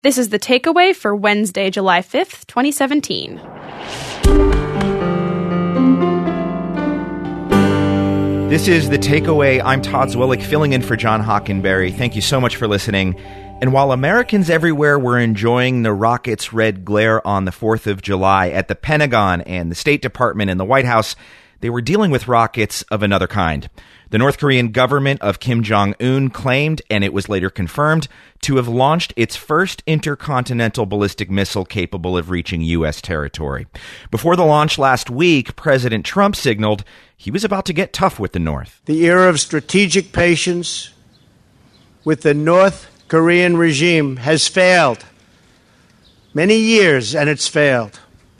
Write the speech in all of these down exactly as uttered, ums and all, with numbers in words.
This is The Takeaway for Wednesday, July fifth, twenty seventeen. This is The Takeaway. I'm Todd Zwillich, filling in for John Hockenberry. Thank you so much for listening. And while Americans everywhere were enjoying the rocket's red glare on the fourth of July at the Pentagon and the State Department and the White House, they were dealing with rockets of another kind. The North Korean government of Kim Jong-un claimed, and it was later confirmed, to have launched its first intercontinental ballistic missile capable of reaching U S territory. Before the launch last week, President Trump signaled he was about to get tough with the North. The era of strategic patience with the North Korean regime has failed. Many years, and it's failed.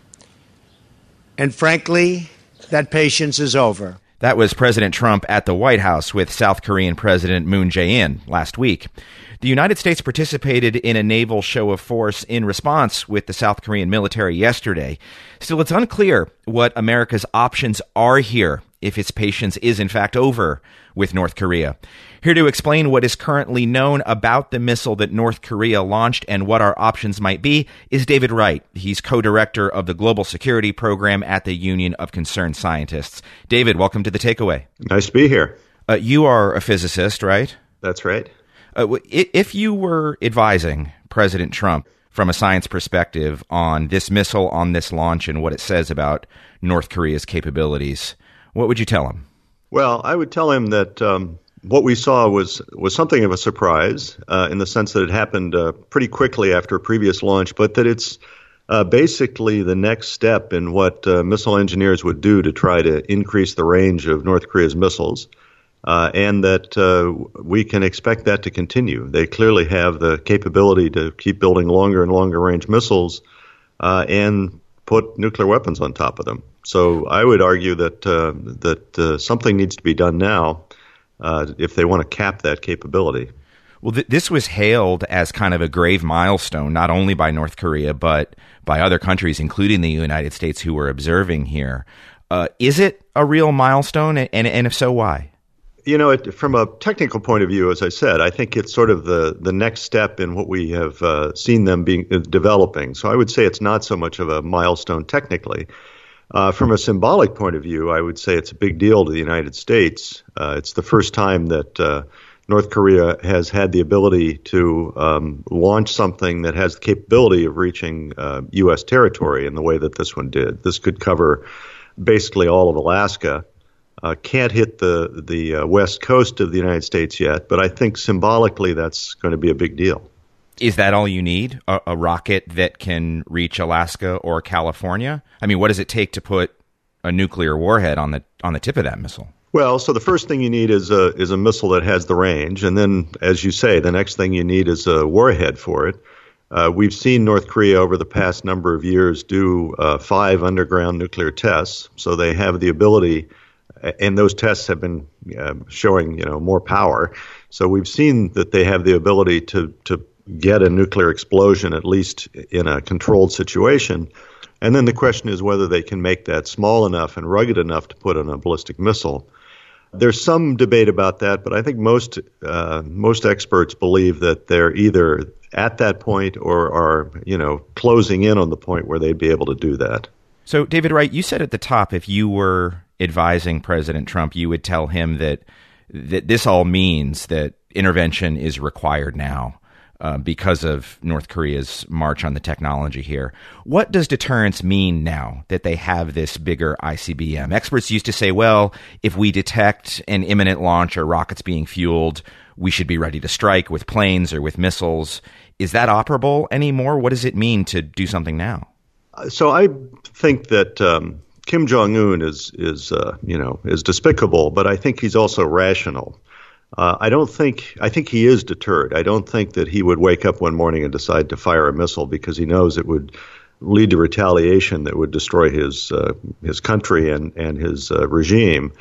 And frankly, that patience is over. That was President Trump at the White House with South Korean President Moon Jae-in last week. The United States participated in a naval show of force in response with the South Korean military yesterday. Still, it's unclear what America's options are here if its patience is in fact over with North Korea. Here to explain what is currently known about the missile that North Korea launched and what our options might be is David Wright. He's co-director of the Global Security Program at the Union of Concerned Scientists. David, welcome to The Takeaway. Nice to be here. Uh, you are a physicist, right? That's right. Uh, if you were advising President Trump from a science perspective on this missile, on this launch, and what it says about North Korea's capabilities, what would you tell him? Well, I would tell him that um, what we saw was was something of a surprise uh, in the sense that it happened uh, pretty quickly after a previous launch, but that it's uh, basically the next step in what uh, missile engineers would do to try to increase the range of North Korea's missiles, uh, and that uh, we can expect that to continue. They clearly have the capability to keep building longer and longer range missiles uh, and put nuclear weapons on top of them. So I would argue that uh, that uh, something needs to be done now uh, if they want to cap that capability. Well, th- this was hailed as kind of a grave milestone, not only by North Korea, but by other countries, including the United States, who were observing here. Uh, is it a real milestone? And, and if so, why? You know, it, from a technical point of view, as I said, I think it's sort of the, the next step in what we have uh, seen them being uh, developing. So I would say it's not so much of a milestone technically. Uh, from a symbolic point of view, I would say it's a big deal to the United States. Uh, it's the first time that uh, North Korea has had the ability to um, launch something that has the capability of reaching uh, U S territory in the way that this one did. This could cover basically all of Alaska. Uh, can't hit the the uh, west coast of the United States yet, but I think symbolically that's going to be a big deal. Is that all you need? A, a rocket that can reach Alaska or California? I mean, what does it take to put a nuclear warhead on the on the tip of that missile? Well, so the first thing you need is a is a missile that has the range, and then, as you say, the next thing you need is a warhead for it. Uh, we've seen North Korea over the past number of years do uh, five underground nuclear tests, so they have the ability. And those tests have been uh, showing, you know, more power. So we've seen that they have the ability to to get a nuclear explosion, at least in a controlled situation. And then the question is whether they can make that small enough and rugged enough to put on a ballistic missile. There's some debate about that, but I think most uh, most experts believe that they're either at that point or are, you know, closing in on the point where they'd be able to do that. So, David Wright, you said at the top, if you were advising President Trump, you would tell him that that this all means that intervention is required now uh, because of North Korea's march on the technology here. What does deterrence mean now that they have this bigger I C B M? Experts used to say, well, if we detect an imminent launch or rockets being fueled, we should be ready to strike with planes or with missiles. Is that operable anymore? What does it mean to do something now? So I think that um, Kim Jong-un is, is uh, you know, is despicable, but I think he's also rational. Uh, I don't think, I think he is deterred. I don't think that he would wake up one morning and decide to fire a missile because he knows it would lead to retaliation that would destroy his uh, his country and, and his uh, regime.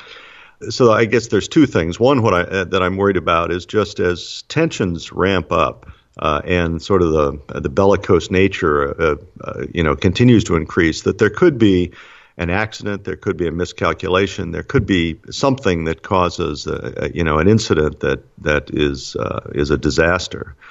So I guess there's two things. One, what I, uh, that I'm worried about is just as tensions ramp up, Uh, and sort of the the bellicose nature, uh, uh, you know, continues to increase, that there could be an accident, there could be a miscalculation, there could be something that causes, a, a, you know, an incident that that is uh, is a disaster.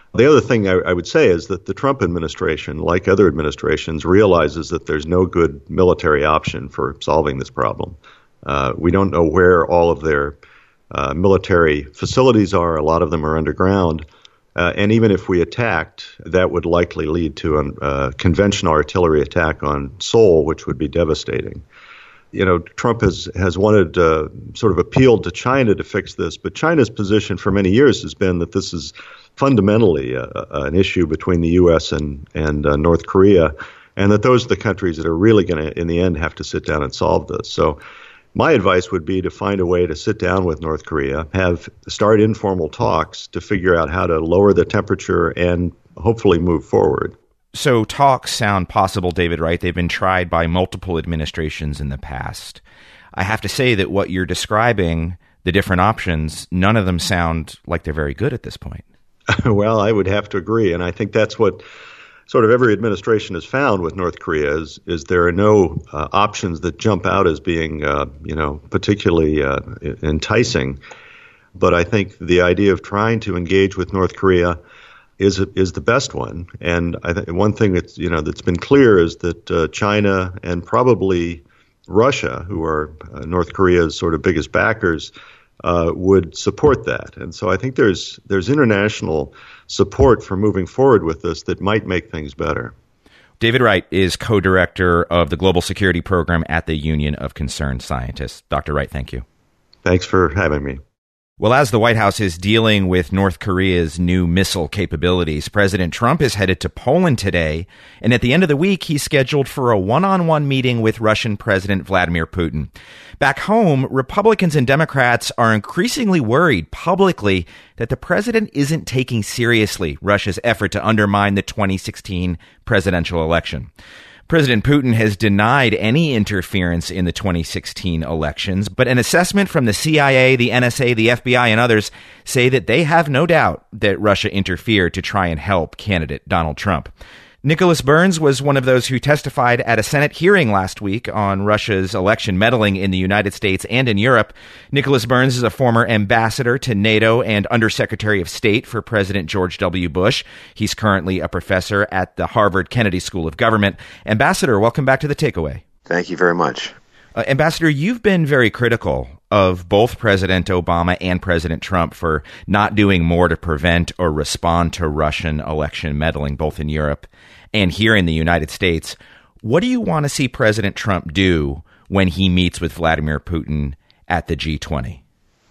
The other thing I, I would say is that the Trump administration, like other administrations, realizes that there's no good military option for solving this problem. Uh, we don't know where all of their uh, military facilities are. A lot of them are underground. Uh, and even if we attacked, that would likely lead to a uh, conventional artillery attack on Seoul, which would be devastating. You know, Trump has, has wanted, uh, sort of appealed to China to fix this, but China's position for many years has been that this is fundamentally a, a, an issue between the U S and, and uh, North Korea, and that those are the countries that are really going to, in the end, have to sit down and solve this. So my advice would be to find a way to sit down with North Korea, have start informal talks to figure out how to lower the temperature and hopefully move forward. So talks sound possible, David Wright. They've been tried by multiple administrations in the past. I have to say that what you're describing, the different options, none of them sound like they're very good at this point. Well, I would have to agree. And I think that's what sort of every administration has found with North Korea is, is there are no uh, options that jump out as being, uh, you know, particularly uh, enticing. But I think the idea of trying to engage with North Korea is is the best one. And I think one thing that's, you know, that's been clear is that uh, China and probably Russia, who are uh, North Korea's sort of biggest backers, uh, would support that. And so I think there's there's international support for moving forward with this that might make things better. David Wright is co-director of the Global Security Program at the Union of Concerned Scientists. Doctor Wright, thank you. Thanks for having me. Well, as the White House is dealing with North Korea's new missile capabilities, President Trump is headed to Poland today, and at the end of the week, he's scheduled for a one-on-one meeting with Russian President Vladimir Putin. Back home, Republicans and Democrats are increasingly worried publicly that the president isn't taking seriously Russia's effort to undermine the twenty sixteen presidential election. President Putin has denied any interference in the twenty sixteen elections, but an assessment from the C I A, the N S A, the F B I, and others say that they have no doubt that Russia interfered to try and help candidate Donald Trump. Nicholas Burns was one of those who testified at a Senate hearing last week on Russia's election meddling in the United States and in Europe. Nicholas Burns is a former ambassador to NATO and Undersecretary of State for President George W. Bush. He's currently a professor at the Harvard Kennedy School of Government. Ambassador, welcome back to The Takeaway. Thank you very much. Uh, Ambassador, you've been very critical of both President Obama and President Trump for not doing more to prevent or respond to Russian election meddling, both in Europe and here in the United States. What do you want to see President Trump do when he meets with Vladimir Putin at the G twenty?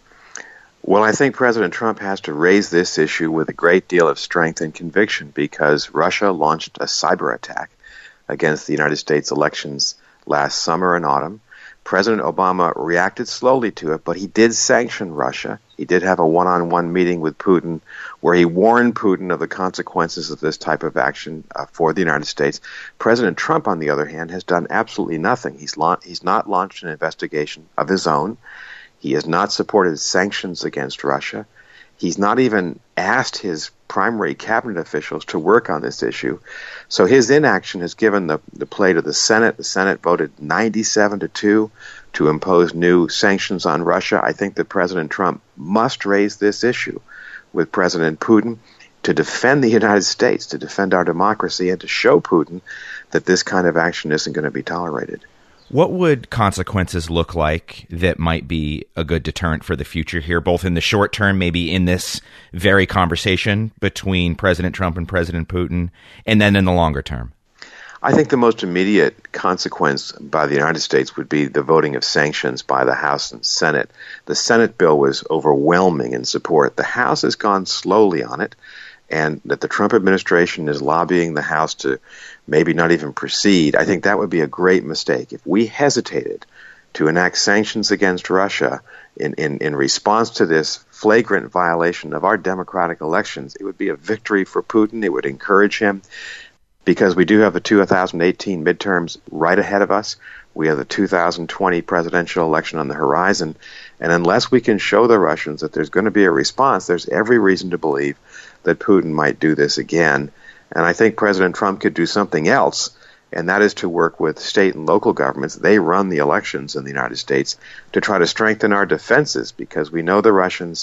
Well, I think President Trump has to raise this issue with a great deal of strength and conviction because Russia launched a cyber attack against the United States elections last summer and autumn. President Obama reacted slowly to it, but he did sanction Russia. He did have a one-on-one meeting with Putin where he warned Putin of the consequences of this type of action uh, for the United States. President Trump, on the other hand, has done absolutely nothing. He's, la- he's not launched an investigation of his own. He has not supported sanctions against Russia. He's not even asked his primary cabinet officials to work on this issue. So his inaction has given the, the play to the Senate. The Senate voted ninety-seven to two to impose new sanctions on Russia. I think that President Trump must raise this issue with President Putin to defend the United States, to defend our democracy, and to show Putin that this kind of action isn't going to be tolerated. What would consequences look like that might be a good deterrent for the future here, both in the short term, maybe in this very conversation between President Trump and President Putin, and then in the longer term? I think the most immediate consequence by the United States would be the voting of sanctions by the House and Senate. The Senate bill was overwhelming in support. The House has gone slowly on it, and that the Trump administration is lobbying the House to maybe not even proceed. I think that would be a great mistake. If we hesitated to enact sanctions against Russia in, in, in response to this flagrant violation of our democratic elections, it would be a victory for Putin. It would encourage him because we do have the two thousand eighteen midterms right ahead of us. We have the two thousand twenty presidential election on the horizon. And unless we can show the Russians that there's going to be a response, there's every reason to believe that Putin might do this again. And I think President Trump could do something else, and that is to work with state and local governments. They run the elections in the United States to try to strengthen our defenses because we know the Russians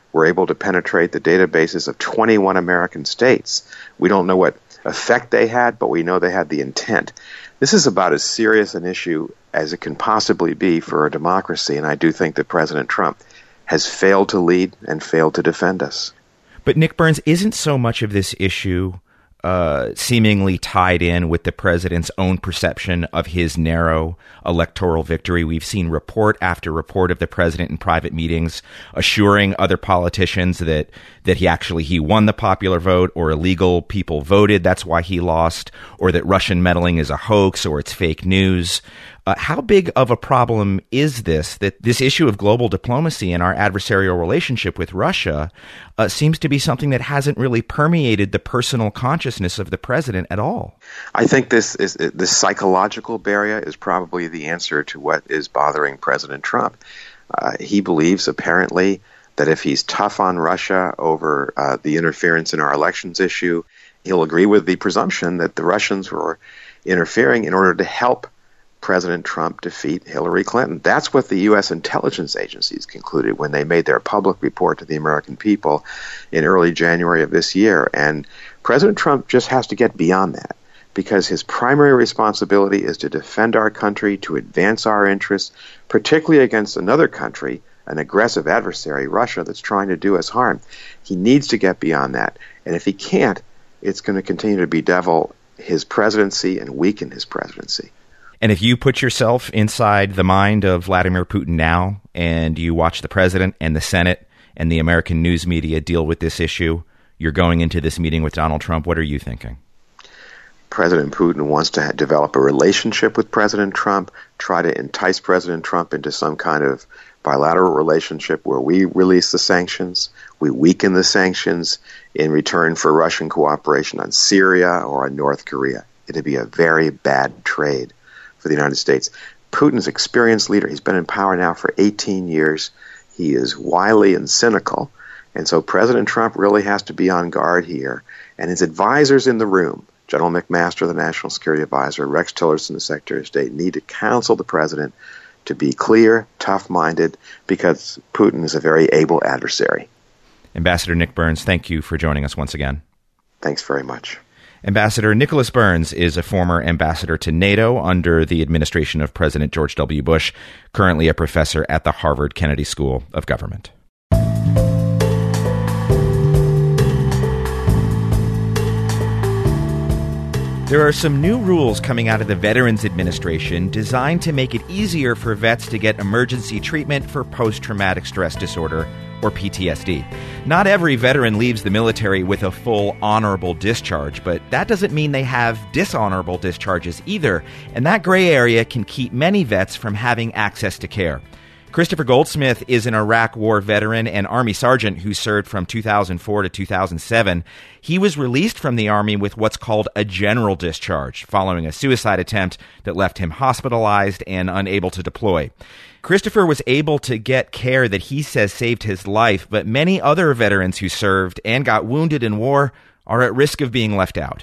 were able to penetrate the databases of twenty-one American states. We don't know what effect they had, but we know they had the intent. This is about as serious an issue as it can possibly be for a democracy, and I do think that President Trump has failed to lead and failed to defend us. But Nick Burns, isn't so much of this issue uh, seemingly tied in with the president's own perception of his narrow electoral victory? We've seen report after report of the president in private meetings assuring other politicians that that he actually he won the popular vote, or illegal people voted, that's why he lost, or that Russian meddling is a hoax or it's fake news. Uh, how big of a problem is this, that this issue of global diplomacy and our adversarial relationship with Russia uh, seems to be something that hasn't really permeated the personal consciousness of the president at all? I think this is this psychological barrier is probably the answer to what is bothering President Trump. Uh, he believes, apparently, that if he's tough on Russia over uh, the interference in our elections issue, he'll agree with the presumption that the Russians were interfering in order to help President Trump defeat Hillary Clinton. That's what the U S intelligence agencies concluded when they made their public report to the American people in early January of this year. And President Trump just has to get beyond that, because his primary responsibility is to defend our country, to advance our interests, particularly against another country, an aggressive adversary, Russia, that's trying to do us harm. He needs to get beyond that. And if he can't, it's going to continue to bedevil his presidency and weaken his presidency. And if you put yourself inside the mind of Vladimir Putin now, and you watch the president and the Senate and the American news media deal with this issue, you're going into this meeting with Donald Trump, what are you thinking? President Putin wants to ha- develop a relationship with President Trump, try to entice President Trump into some kind of bilateral relationship where we release the sanctions, we weaken the sanctions in return for Russian cooperation on Syria or on North Korea. It'd be a very bad trade for the United States. Putin's an experienced leader. He's been in power now for eighteen years. He is wily and cynical. And so President Trump really has to be on guard here. And his advisors in the room, General McMaster, the National Security Advisor, Rex Tillerson, the Secretary of State, need to counsel the president to be clear, tough-minded, because Putin is a very able adversary. Ambassador Nick Burns, thank you for joining us once again. Thanks very much. Ambassador Nicholas Burns is a former ambassador to NATO under the administration of President George W. Bush, currently a professor at the Harvard Kennedy School of Government. There are some new rules coming out of the Veterans Administration designed to make it easier for vets to get emergency treatment for post-traumatic stress disorder, or P T S D. Not every veteran leaves the military with a full honorable discharge, but that doesn't mean they have dishonorable discharges either, and that gray area can keep many vets from having access to care. Christopher Goldsmith is an Iraq War veteran and Army sergeant who served from two thousand four to two thousand seven. He was released from the Army with what's called a general discharge, following a suicide attempt that left him hospitalized and unable to deploy. Christopher was able to get care that he says saved his life, but many other veterans who served and got wounded in war are at risk of being left out.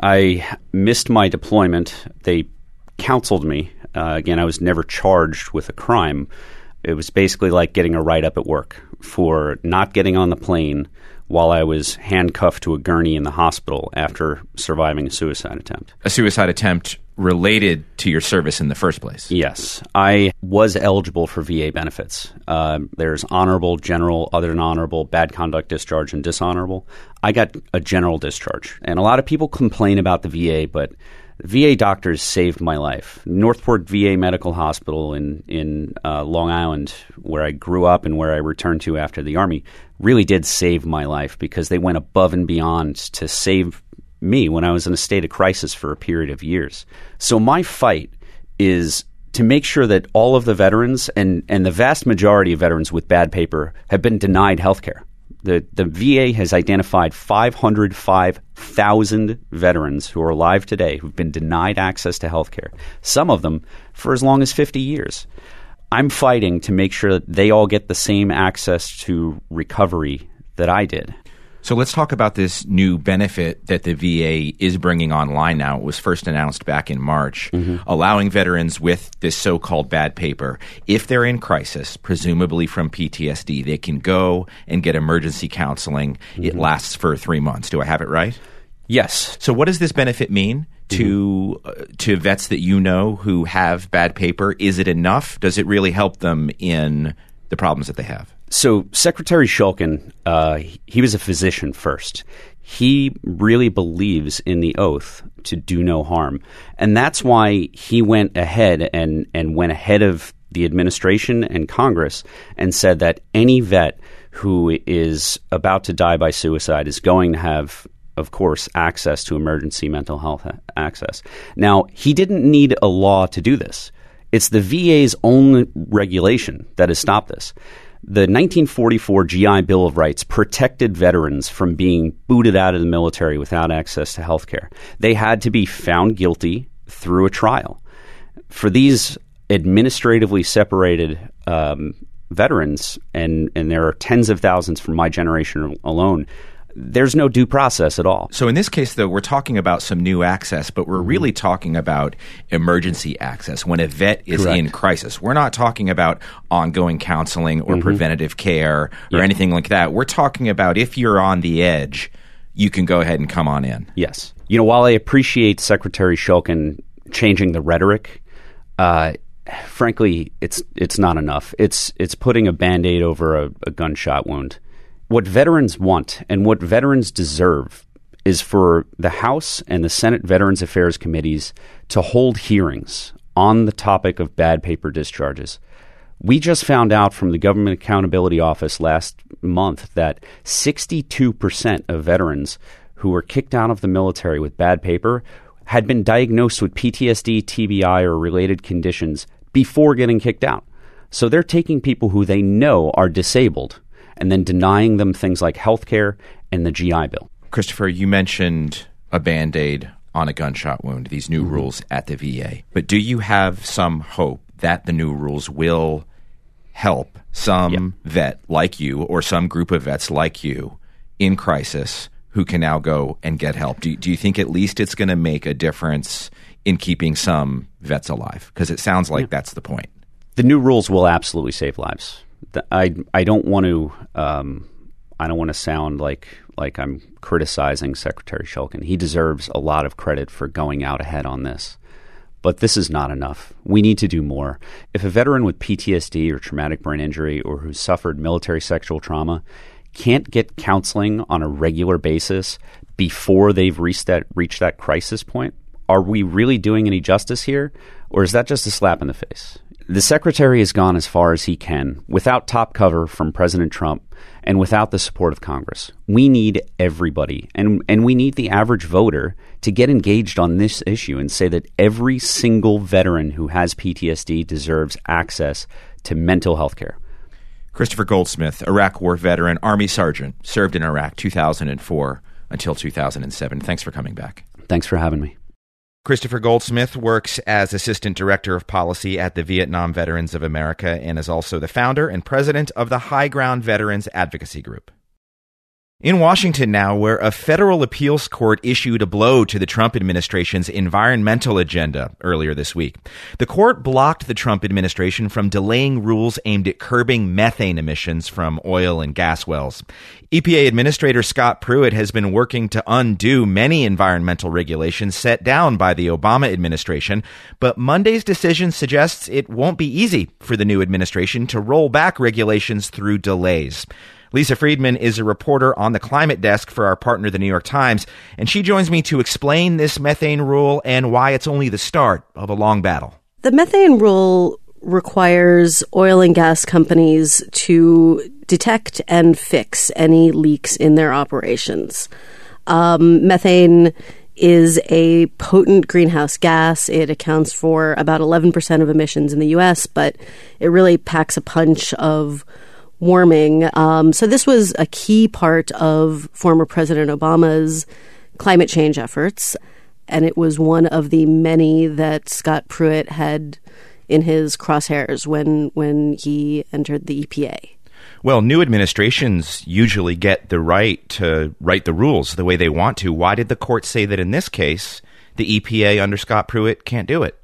I missed my deployment. They counseled me. Uh, again, I was never charged with a crime. It was basically like getting a write-up at work for not getting on the plane while I was handcuffed to a gurney in the hospital after surviving a suicide attempt. A suicide attempt related to your service in the first place? Yes. I was eligible for V A benefits. Uh, there's honorable, general, other than honorable, bad conduct discharge, and dishonorable. I got a general discharge. And a lot of people complain about the V A, but V A doctors saved my life. Northport V A Medical Hospital in in uh, Long Island, where I grew up and where I returned to after the Army, really did save my life because they went above and beyond to save me when I was in a state of crisis for a period of years. So my fight is to make sure that all of the veterans and, and the vast majority of veterans with bad paper have been denied health care. The, the V A has identified five hundred five thousand veterans who are alive today who've been denied access to health care, some of them for as long as fifty years. I'm fighting to make sure that they all get the same access to recovery that I did. So let's talk about this new benefit that the V A is bringing online now. It was first announced back in March, mm-hmm. allowing veterans with this so-called bad paper, if they're in crisis, presumably from P T S D, they can go and get emergency counseling. Mm-hmm. It lasts for three months. Do I have it right? Yes. So what does this benefit mean to mm-hmm. uh, to vets that you know who have bad paper? Is it enough? Does it really help them in the problems that they have? So Secretary Shulkin, uh, he was a physician first. He really believes in the oath to do no harm. And that's why he went ahead and, and went ahead of the administration and Congress and said that any vet who is about to die by suicide is going to have, of course, access to emergency mental health access. Now, he didn't need a law to do this. It's the V A's own regulation that has stopped this. The nineteen forty-four G I Bill of Rights protected veterans from being booted out of the military without access to health care. They had to be found guilty through a trial. For these administratively separated um, veterans, and, and there are tens of thousands from my generation alone, there's no due process at all. So in this case, though, we're talking about some new access, but we're really talking about emergency access when a vet is Correct. in crisis. We're not talking about ongoing counseling or mm-hmm. preventative care or yeah. anything like that. We're talking about if you're on the edge, you can go ahead and come on in. Yes. You know, while I appreciate Secretary Shulkin changing the rhetoric, uh, frankly, it's it's not enough. It's it's putting a Band-Aid over a, a gunshot wound. What veterans want and what veterans deserve is for the House and the Senate Veterans Affairs Committees to hold hearings on the topic of bad paper discharges. We just found out from the Government Accountability Office last month that sixty-two percent of veterans who were kicked out of the military with bad paper had been diagnosed with P T S D, T B I, or related conditions before getting kicked out. So they're taking people who they know are disabled and then denying them things like health care and the G I Bill. Christopher, you mentioned a Band-Aid on a gunshot wound, these new mm-hmm. rules at the V A. But do you have some hope that the new rules will help some yep. vet like you or some group of vets like you in crisis who can now go and get help? Do, do you think at least it's going to make a difference in keeping some vets alive? Because it sounds like yeah. that's the point. The new rules will absolutely save lives. I, I don't want to um, I don't want to sound like like I'm criticizing Secretary Shulkin. He deserves a lot of credit for going out ahead on this. But this is not enough. We need to do more. If a veteran with P T S D or traumatic brain injury or who's suffered military sexual trauma can't get counseling on a regular basis before they've reached that reached that crisis point, are we really doing any justice here? Or is that just a slap in the face? The Secretary has gone as far as he can without top cover from President Trump and without the support of Congress. We need everybody, and, and we need the average voter to get engaged on this issue and say that every single veteran who has P T S D deserves access to mental health care. Christopher Goldsmith, Iraq War veteran, Army Sergeant, served in Iraq two thousand four until two thousand seven. Thanks for coming back. Thanks for having me. Christopher Goldsmith works as Assistant Director of Policy at the Vietnam Veterans of America and is also the founder and president of the High Ground Veterans Advocacy Group. In Washington now, where a federal appeals court issued a blow to the Trump administration's environmental agenda earlier this week. The court blocked the Trump administration from delaying rules aimed at curbing methane emissions from oil and gas wells. E P A Administrator Scott Pruitt has been working to undo many environmental regulations set down by the Obama administration, but Monday's decision suggests it won't be easy for the new administration to roll back regulations through delays. Lisa Friedman is a reporter on the climate desk for our partner, The New York Times, and she joins me to explain this methane rule and why it's only the start of a long battle. The methane rule requires oil and gas companies to detect and fix any leaks in their operations. Um, methane is a potent greenhouse gas. It accounts for about eleven percent of emissions in the U S, but it really packs a punch of warming. Um, so this was a key part of former President Obama's climate change efforts, and it was one of the many that Scott Pruitt had in his crosshairs when when he entered the E P A. Well, new administrations usually get the right to write the rules the way they want to. Why did the court say that in this case, the E P A under Scott Pruitt can't do it?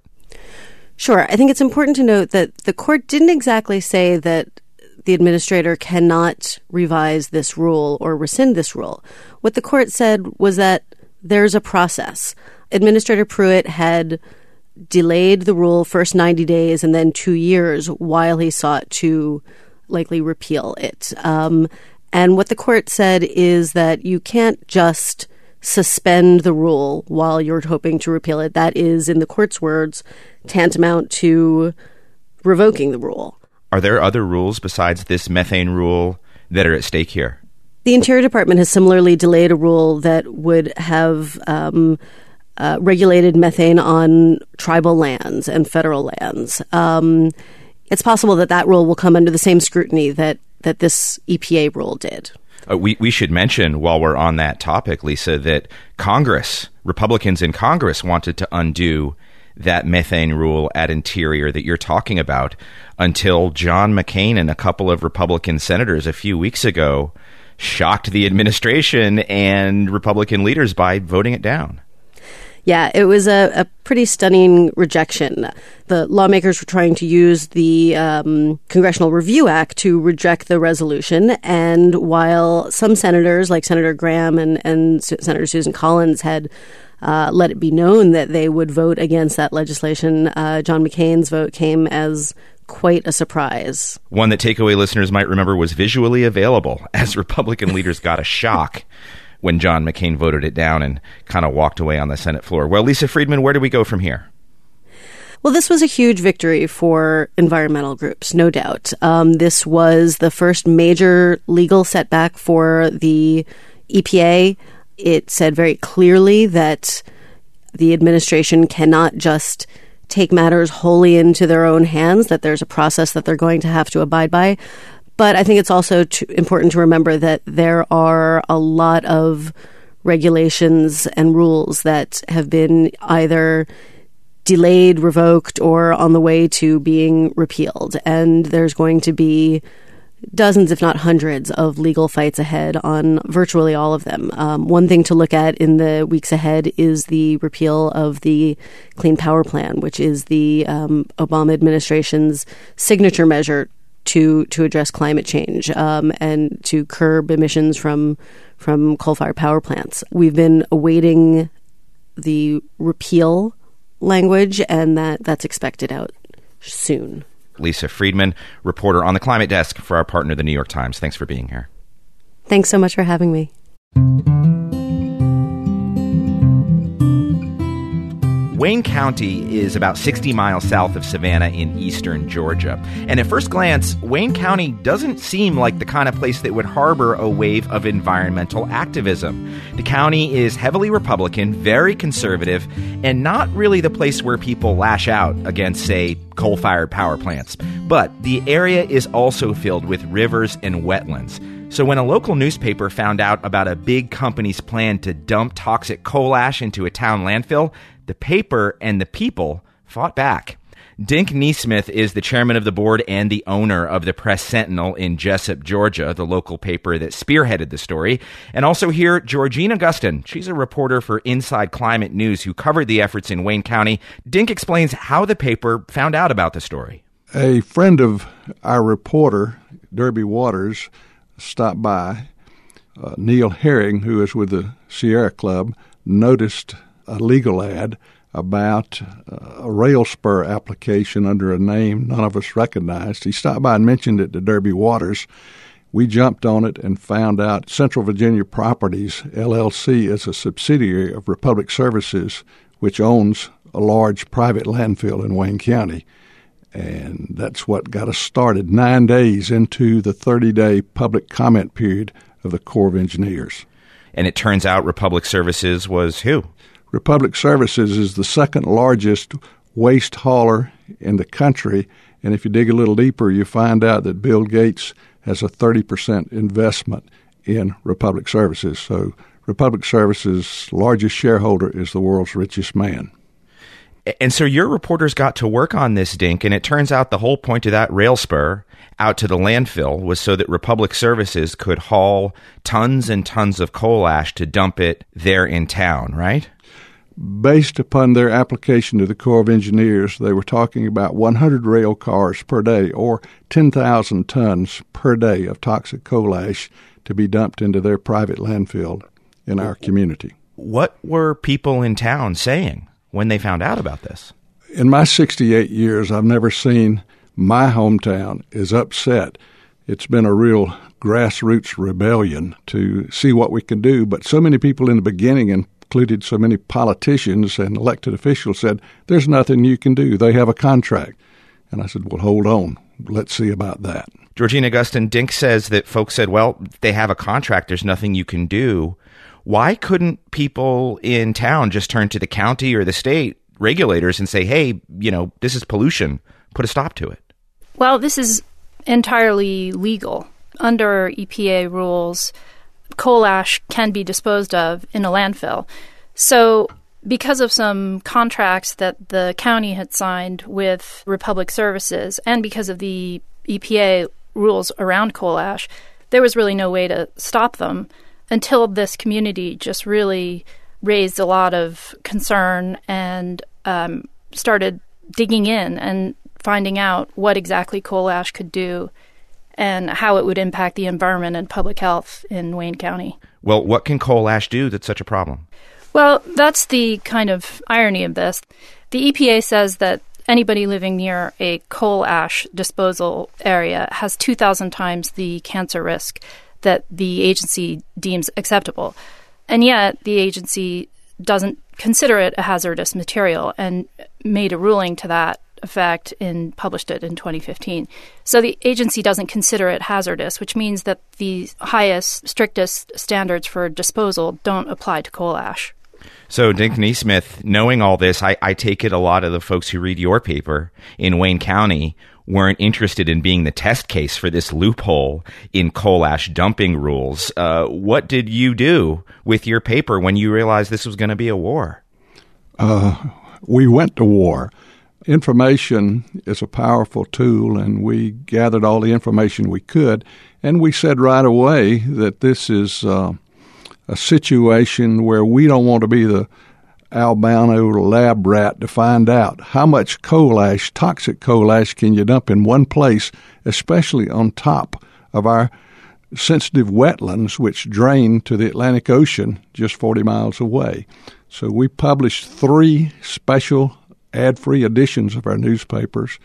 Sure. I think it's important to note that the court didn't exactly say that the administrator cannot revise this rule or rescind this rule. What the court said was that there's a process. Administrator Pruitt had delayed the rule first ninety days and then two years while he sought to likely repeal it. Um, and what the court said is that you can't just suspend the rule while you're hoping to repeal it. That is, in the court's words, tantamount to revoking the rule. Are there other rules besides this methane rule that are at stake here? The Interior Department has similarly delayed a rule that would have um, uh, regulated methane on tribal lands and federal lands. Um, it's possible that that rule will come under the same scrutiny that, that this E P A rule did. Uh, we, we should mention, while we're on that topic, Lisa, that Congress, Republicans in Congress wanted to undo that methane rule at Interior that you're talking about until John McCain and a couple of Republican senators a few weeks ago shocked the administration and Republican leaders by voting it down. Yeah, it was a, a pretty stunning rejection. The lawmakers were trying to use the um, Congressional Review Act to reject the resolution. And while some senators, like Senator Graham and, and Senator Susan Collins, had uh, let it be known that they would vote against that legislation, uh, John McCain's vote came as quite a surprise. One that Takeaway listeners might remember was visually available as Republican leaders got a shock when John McCain voted it down and kind of walked away on the Senate floor. Well, Lisa Friedman, where do we go from here? Well, this was a huge victory for environmental groups, no doubt. Um, this was the first major legal setback for the E P A. It said very clearly that the administration cannot just take matters wholly into their own hands, that there's a process that they're going to have to abide by. But I think it's also too important to remember that there are a lot of regulations and rules that have been either delayed, revoked, or on the way to being repealed. And there's going to be dozens, if not hundreds, of legal fights ahead on virtually all of them. Um, one thing to look at in the weeks ahead is the repeal of the Clean Power Plan, which is the um, Obama administration's signature measure to to address climate change um, and to curb emissions from from coal-fired power plants. We've been awaiting the repeal language, and that, that's expected out soon. Lisa Friedman, reporter on the Climate Desk for our partner, the New York Times. Thanks for being here. Thanks so much for having me. Wayne County is about sixty miles south of Savannah in eastern Georgia. And at first glance, Wayne County doesn't seem like the kind of place that would harbor a wave of environmental activism. The county is heavily Republican, very conservative, and not really the place where people lash out against, say, coal-fired power plants. But the area is also filled with rivers and wetlands. So when a local newspaper found out about a big company's plan to dump toxic coal ash into a town landfill, the paper and the people fought back. Dink Neesmith is the chairman of the board and the owner of the Press Sentinel in Jessup, Georgia, the local paper that spearheaded the story. And also here, Georgina Gustin. She's a reporter for Inside Climate News who covered the efforts in Wayne County. Dink explains how the paper found out about the story. A friend of our reporter, Derby Waters, stopped by. Uh, Neil Herring, who is with the Sierra Club, noticed a legal ad about uh, a rail spur application under a name none of us recognized. He stopped by and mentioned it to Derby Waters. We jumped on it and found out Central Virginia Properties, L L C, is a subsidiary of Republic Services, which owns a large private landfill in Wayne County. And that's what got us started nine days into the thirty-day public comment period of the Corps of Engineers. And it turns out Republic Services was who? Republic Services is the second largest waste hauler in the country. And if you dig a little deeper, you find out that Bill Gates has a thirty percent investment in Republic Services. So Republic Services' largest shareholder is the world's richest man. And so your reporters got to work on this, Dink, and it turns out the whole point of that rail spur out to the landfill was so that Republic Services could haul tons and tons of coal ash to dump it there in town, right? Based upon their application to the Corps of Engineers, they were talking about one hundred rail cars per day or ten thousand tons per day of toxic coal ash to be dumped into their private landfill in our community. What were people in town saying when they found out about this? In my sixty-eight years, I've never seen my hometown as upset. It's been a real grassroots rebellion to see what we can do. But so many people in the beginning, included so many politicians and elected officials, said, there's nothing you can do. They have a contract. And I said, well, hold on. Let's see about that. Georgina Gustin, Dink says that folks said, well, they have a contract. There's nothing you can do. Why couldn't people in town just turn to the county or the state regulators and say, hey, you know, this is pollution. Put a stop to it? Well, this is entirely legal. Under E P A rules, coal ash can be disposed of in a landfill. So because of some contracts that the county had signed with Republic Services and because of the E P A rules around coal ash, there was really no way to stop them until this community just really raised a lot of concern and um, started digging in and finding out what exactly coal ash could do and how it would impact the environment and public health in Wayne County. Well, what can coal ash do that's such a problem? Well, that's the kind of irony of this. The E P A says that anybody living near a coal ash disposal area has two thousand times the cancer risk that the agency deems acceptable. And yet the agency doesn't consider it a hazardous material and made a ruling to that effect and published it in twenty fifteen. So the agency doesn't consider it hazardous, which means that the highest, strictest standards for disposal don't apply to coal ash. So, Dink Neesmith, knowing all this, I, I take it a lot of the folks who read your paper in Wayne County weren't interested in being the test case for this loophole in coal ash dumping rules. Uh, what did you do with your paper when you realized this was going to be a war? Uh, we went to war. Information is a powerful tool, and we gathered all the information we could, and we said right away that this is uh, a situation where we don't want to be the albino lab rat to find out how much coal ash, toxic coal ash, can you dump in one place, especially on top of our sensitive wetlands, which drain to the Atlantic Ocean just forty miles away. So we published three special ad-free editions of our newspapers.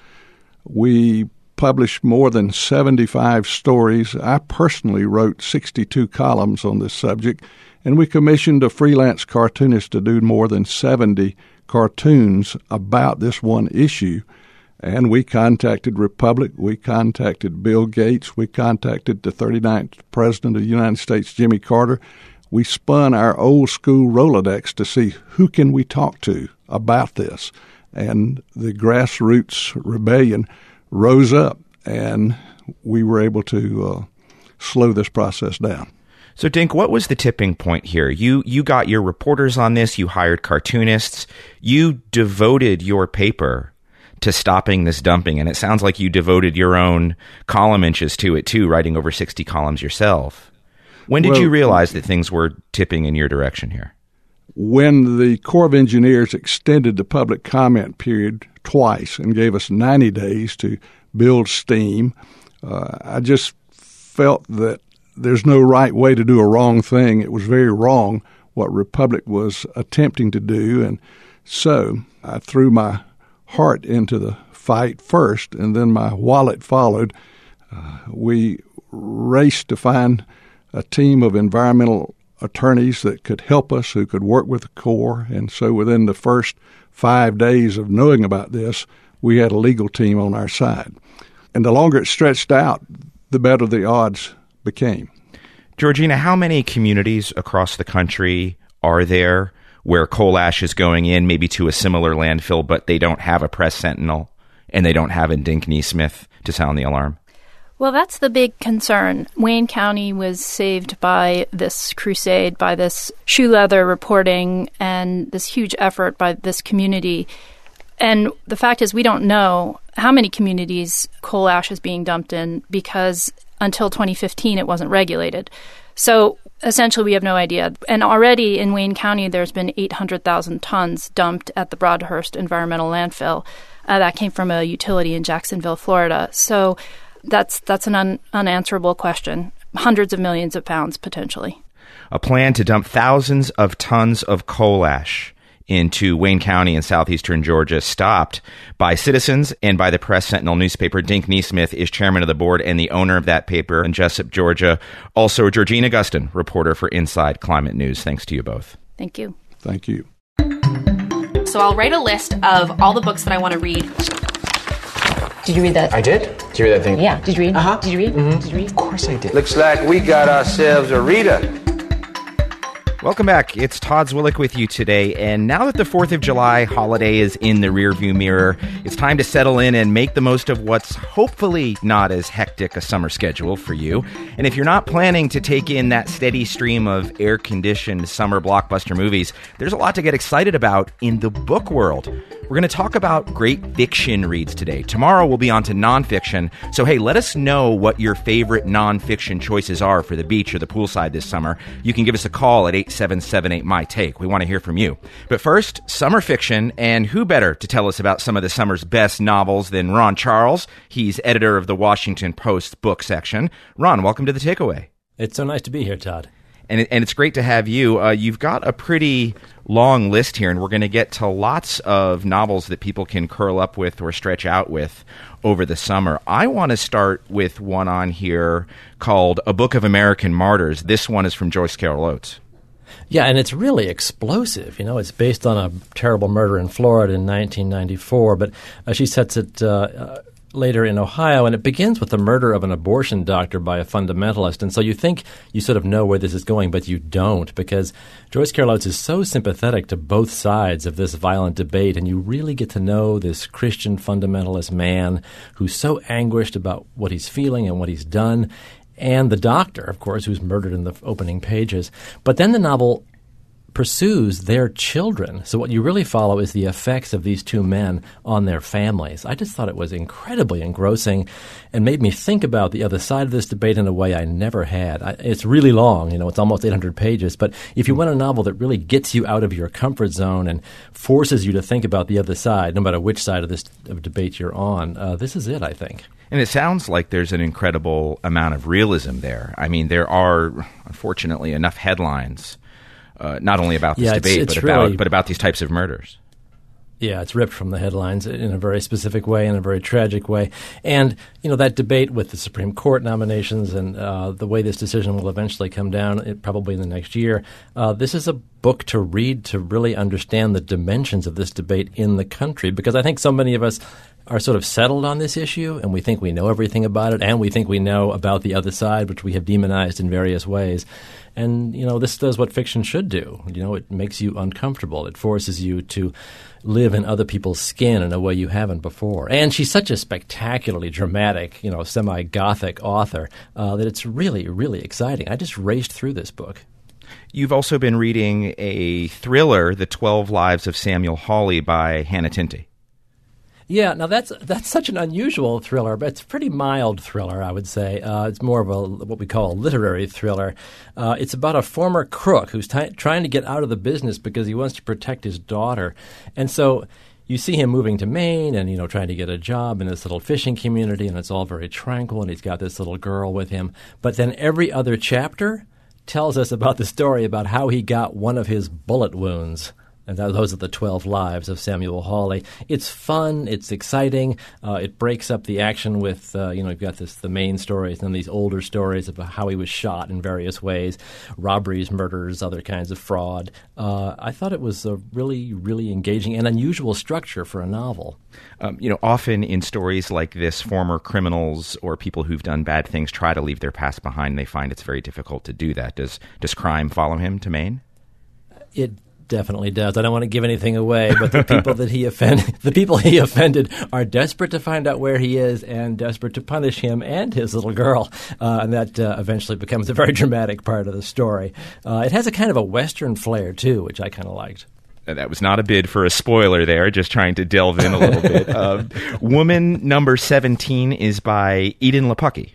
We published more than seventy-five stories. I personally wrote sixty-two columns on this subject, and we commissioned a freelance cartoonist to do more than seventy cartoons about this one issue. And we contacted Republic, we contacted Bill Gates, we contacted the thirty-ninth President of the United States, Jimmy Carter. We spun our old-school Rolodex to see who can we talk to about this. And the grassroots rebellion rose up, and we were able to uh, slow this process down. So, Dink, what was the tipping point here? You you got your reporters on this. You hired cartoonists. You devoted your paper to stopping this dumping, and it sounds like you devoted your own column inches to it, too, writing over sixty columns yourself. When did well, you realize that things were tipping in your direction here? When the Corps of Engineers extended the public comment period twice and gave us ninety days to build steam, uh, I just felt that there's no right way to do a wrong thing. It was very wrong what Republic was attempting to do, and so I threw my heart into the fight first, and then my wallet followed. Uh, we raced to find a team of environmental attorneys that could help us, who could work with the Corps. And so within the first five days of knowing about this, we had a legal team on our side. And the longer it stretched out, the better the odds became. Georgina, how many communities across the country are there where coal ash is going in, maybe to a similar landfill, but they don't have a press sentinel and they don't have a Dink Neesmith to sound the alarm? Well, that's the big concern. Wayne County was saved by this crusade, by this shoe leather reporting, and this huge effort by this community. And the fact is we don't know how many communities coal ash is being dumped in because until twenty fifteen it wasn't regulated. So essentially we have no idea. And already in Wayne County there's been eight hundred thousand tons dumped at the Broadhurst Environmental Landfill. Uh, that came from a utility in Jacksonville, Florida. So that's that's an un- unanswerable question. Hundreds of millions of pounds potentially. A plan to dump thousands of tons of coal ash into Wayne County in southeastern Georgia stopped by citizens and by the Press Sentinel newspaper. Dink Neesmith is chairman of the board and the owner of that paper in Jessup, Georgia. Also, Georgina Gustin, reporter for Inside Climate News. Thanks to you both. Thank you. Thank you. So I'll write a list of all the books that I want to read. Did you read that? I did. Did you read that thing? Yeah. Did you read? Uh-huh. Did you read? Mm-hmm. Did you read? Of course I did. Looks like we got ourselves a reader. Welcome back. It's Todd Zwillich with you today. And now that the fourth of July holiday is in the rearview mirror, it's time to settle in and make the most of what's hopefully not as hectic a summer schedule for you. And if you're not planning to take in that steady stream of air-conditioned summer blockbuster movies, there's a lot to get excited about in the book world. We're going to talk about great fiction reads today. Tomorrow we'll be on to nonfiction. So hey, let us know what your favorite nonfiction choices are for the beach or the poolside this summer. You can give us a call at eight seven seven eight, M Y take. We want to hear from you. But first, summer fiction, and who better to tell us about some of the summer's best novels than Ron Charles? He's editor of the Washington Post book section. Ron, welcome to The Takeaway. It's so nice to be here, Todd. And, it, and it's great to have you. Uh, you've got a pretty long list here, and we're going to get to lots of novels that people can curl up with or stretch out with over the summer. I want to start with one on here called A Book of American Martyrs. This one is from Joyce Carol Oates. Yeah, and it's really explosive. You know, it's based on a terrible murder in Florida in nineteen ninety-four, but uh, she sets it uh, uh, later in Ohio, and it begins with the murder of an abortion doctor by a fundamentalist. And so you think you sort of know where this is going, but you don't, because Joyce Carol Oates is so sympathetic to both sides of this violent debate, and you really get to know this Christian fundamentalist man who's so anguished about what he's feeling and what he's done, and the doctor, of course, who's murdered in the opening pages. But then the novel pursues their children. So what you really follow is the effects of these two men on their families. I just thought it was incredibly engrossing and made me think about the other side of this debate in a way I never had. I, it's really long, you know, it's almost eight hundred pages, but if you want a novel that really gets you out of your comfort zone and forces you to think about the other side, no matter which side of this of debate you're on, uh, this is it, I think. And it sounds like there's an incredible amount of realism there. I mean, there are, unfortunately, enough headlines Uh, not only about this yeah, debate, it's, it's but really, about but about these types of murders. Yeah, it's ripped from the headlines in a very specific way, in a very tragic way. And, you know, that debate with the Supreme Court nominations and uh, the way this decision will eventually come down, it, probably in the next year, uh, this is a book to read to really understand the dimensions of this debate in the country, because I think so many of us are sort of settled on this issue, and we think we know everything about it, and we think we know about the other side, which we have demonized in various ways. And, you know, this does what fiction should do. You know, it makes you uncomfortable. It forces you to live in other people's skin in a way you haven't before. And she's such a spectacularly dramatic, you know, semi-Gothic author uh, that it's really, really exciting. I just raced through this book. You've also been reading a thriller, The twelve Lives of Samuel Hawley by Hannah Tinty. Yeah, now that's that's such an unusual thriller, but it's a pretty mild thriller, I would say. Uh, it's more of a what we call a literary thriller. Uh, it's about a former crook who's t- trying to get out of the business because he wants to protect his daughter. And so you see him moving to Maine and, you know, trying to get a job in this little fishing community, and it's all very tranquil, and he's got this little girl with him. But then every other chapter tells us about the story about how he got one of his bullet wounds. And those are the twelve Lives of Samuel Hawley. It's fun. It's exciting. Uh, it breaks up the action with, uh, you know, you've got this the main stories and then these older stories about how he was shot in various ways, robberies, murders, other kinds of fraud. Uh, I thought it was a really, really engaging and unusual structure for a novel. Um, you know, often in stories like this, former criminals or people who've done bad things try to leave their past behind. They find it's very difficult to do that. Does does crime follow him to Maine? It definitely does. I don't want to give anything away, but the people that he offended, the people he offended, are desperate to find out where he is and desperate to punish him and his little girl, uh, and that uh, eventually becomes a very dramatic part of the story. Uh, it has a kind of a Western flair too, which I kind of liked. That was not a bid for a spoiler there, just trying to delve in a little bit. Uh, Woman Number seventeen is by Eden Lepucki.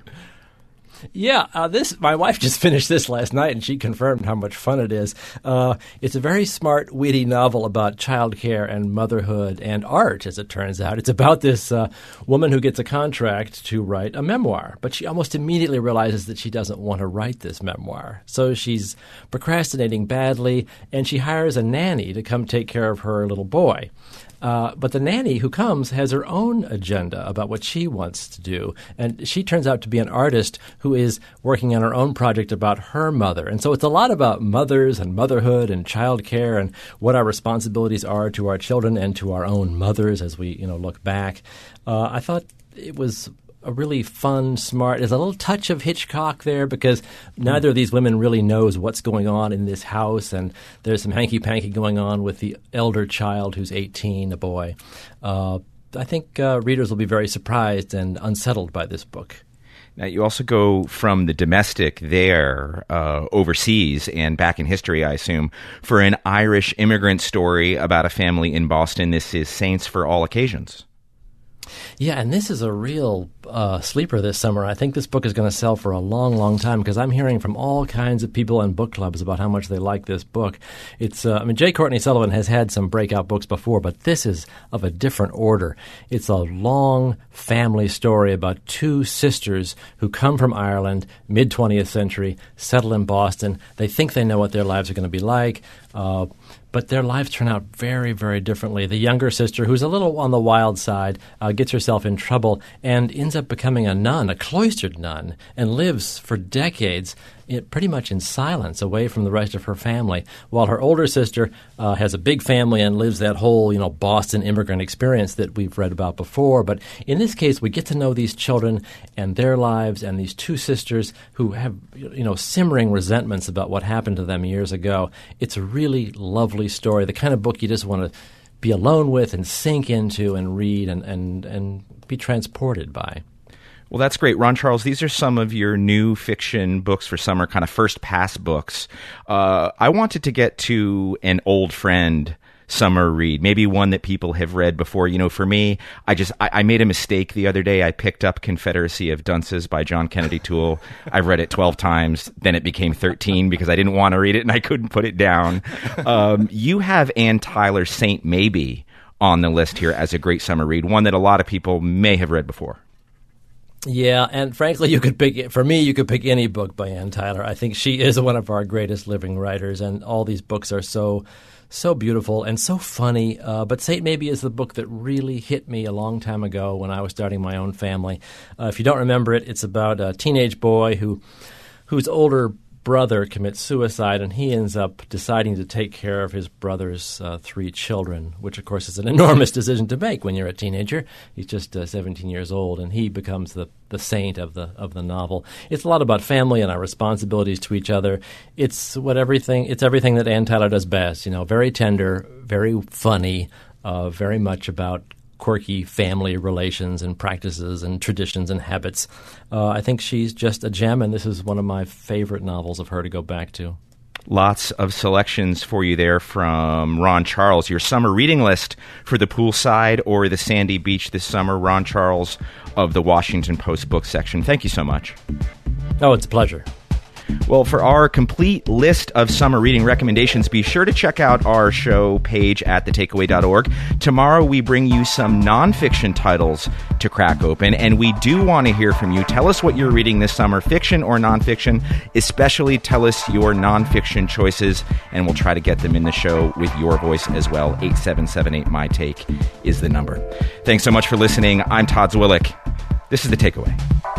Yeah, uh, this my wife just finished this last night, and she confirmed how much fun it is. Uh, it's a very smart, witty novel about childcare and motherhood and art, as it turns out. It's about this uh, woman who gets a contract to write a memoir, but she almost immediately realizes that she doesn't want to write this memoir. So she's procrastinating badly, and she hires a nanny to come take care of her little boy. Uh, but the nanny who comes has her own agenda about what she wants to do. And she turns out to be an artist who is working on her own project about her mother. And so it's a lot about mothers and motherhood and childcare and what our responsibilities are to our children and to our own mothers as we, you know, look back. Uh, I thought it was a really fun, smart. There's a little touch of Hitchcock there because neither of these women really knows what's going on in this house, and there's some hanky-panky going on with the elder child who's eighteen, a boy. Uh, I think uh, readers will be very surprised and unsettled by this book. Now, you also go from the domestic there uh, overseas and back in history, I assume, for an Irish immigrant story about a family in Boston. This is Saints for All Occasions. Yeah, and this is a real uh, sleeper this summer. I think this book is going to sell for a long, long time because I'm hearing from all kinds of people in book clubs about how much they like this book. It's, uh, I mean, J. Courtney Sullivan has had some breakout books before, but this is of a different order. It's a long family story about two sisters who come from Ireland, mid-twentieth century, settle in Boston. They think they know what their lives are going to be like. Uh, But their lives turn out very, very differently. The younger sister, who's a little on the wild side, uh, gets herself in trouble and ends up becoming a nun, a cloistered nun, and lives for decades it, pretty much in silence away from the rest of her family, while her older sister uh, has a big family and lives that whole, you know, Boston immigrant experience that we've read about before. But in this case, we get to know these children and their lives and these two sisters who have, you know, simmering resentments about what happened to them years ago. It's a really lovely story, the kind of book you just want to be alone with and sink into and read and, and, and be transported by. Well, that's great. Ron Charles, these are some of your new fiction books for summer, kind of first pass books. Uh, I wanted to get to an old friend summer read, maybe one that people have read before. You know, for me, I just I, I made a mistake the other day. I picked up Confederacy of Dunces by John Kennedy Toole. I've read it twelve times. Then it became thirteen because I didn't want to read it and I couldn't put it down. Um, you have Ann Tyler's Saint Maybe on the list here as a great summer read, one that a lot of people may have read before. Yeah, and frankly, you could pick, for me, you could pick any book by Ann Tyler. I think she is one of our greatest living writers, and all these books are so, so beautiful and so funny. Uh, but Saint Maybe is the book that really hit me a long time ago when I was starting my own family. Uh, if you don't remember it, it's about a teenage boy who, whose older brother commits suicide, and he ends up deciding to take care of his brother's uh, three children, which, of course, is an enormous decision to make when you're a teenager. He's just uh, seventeen years old, and he becomes the, the saint of the of the novel. It's a lot about family and our responsibilities to each other. It's what everything. It's everything that Ann Tyler does best. You know, very tender, very funny, uh, very much about quirky family relations and practices and traditions and habits. Uh, I think she's just a gem, and this is one of my favorite novels of her to go back to. Lots of selections for you there from Ron Charles. Your summer reading list for the poolside or the sandy beach this summer. Ron Charles of the Washington Post book section. Thank you so much. Oh, it's a pleasure. Well, for our complete list of summer reading recommendations, be sure to check out our show page at the takeaway dot org. Tomorrow, we bring you some nonfiction titles to crack open, and we do want to hear from you. Tell us what you're reading this summer, fiction or nonfiction. Especially tell us your nonfiction choices, and we'll try to get them in the show with your voice as well. eight seven seven eight, my take is the number. Thanks so much for listening. I'm Todd Zwillich. This is The Takeaway.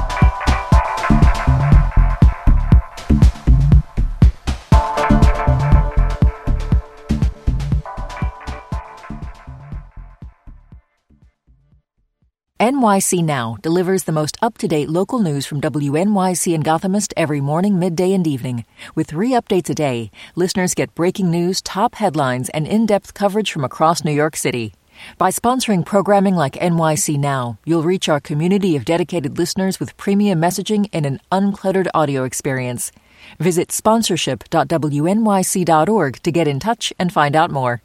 N Y C Now delivers the most up-to-date local news from W N Y C and Gothamist every morning, midday, and evening. With three updates a day, listeners get breaking news, top headlines, and in-depth coverage from across New York City. By sponsoring programming like N Y C Now, you'll reach our community of dedicated listeners with premium messaging and an uncluttered audio experience. Visit sponsorship dot W N Y C dot org to get in touch and find out more.